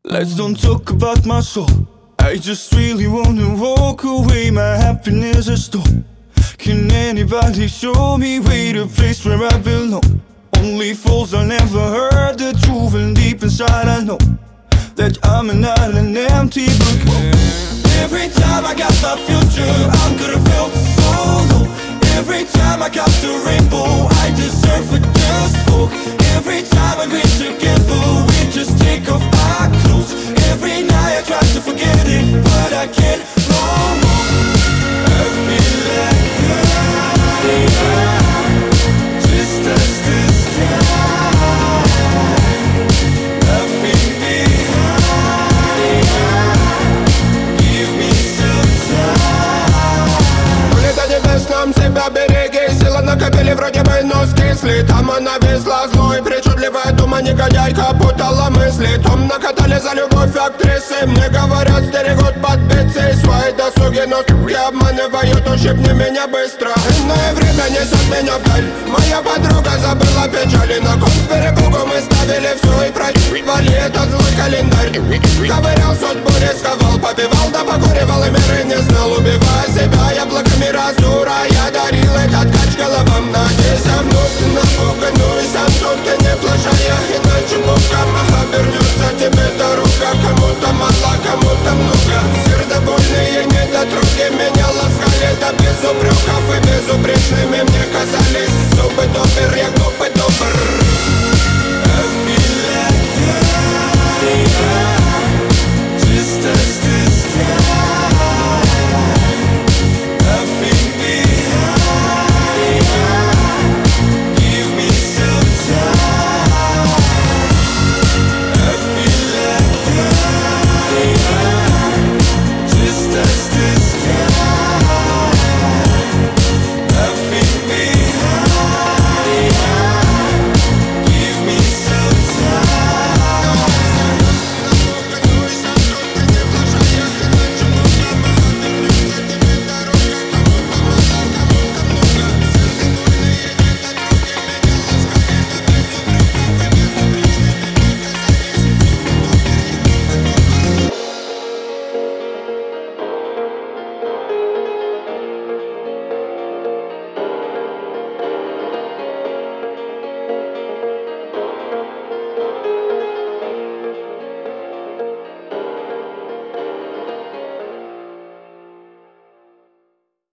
Let's don't talk about my soul. I just really wanna walk away. My happiness is stole. Can anybody show me way to place where I belong? Only fools I never heard the truth, and deep inside I know that I'm not an empty book. Every time I got my future, I'm gonna feel so low. Every time I got the rainbow, I deserve a just folk. Every time we're together, we just take off our clothes. Every night I try to forget it, but I can't no more. I feel like just as the sky. Nothing behind. Give me some time. Улетай небесном, себя береги. Сила накопили, вроде бы нос кисли. Там она везла злой, причудливая дума. Негодяйка путала мысли. Том накатали за любовь актрисы. Мне говорят, стерегут под бицей. Свои досуги, но суки обманывают. Ущипни меня быстро. Иное время несет меня вдаль. Моя подруга забыла печали. На кон с перепугу мы ставили все и проебали этот злой календарь. Ковырял судьбу, рисковал, побивал, да покуривал и меры не знал.